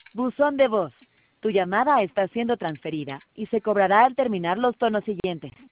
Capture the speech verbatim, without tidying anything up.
Buzón de voz. Tu llamada está siendo transferida y se cobrará al terminar los tonos siguientes.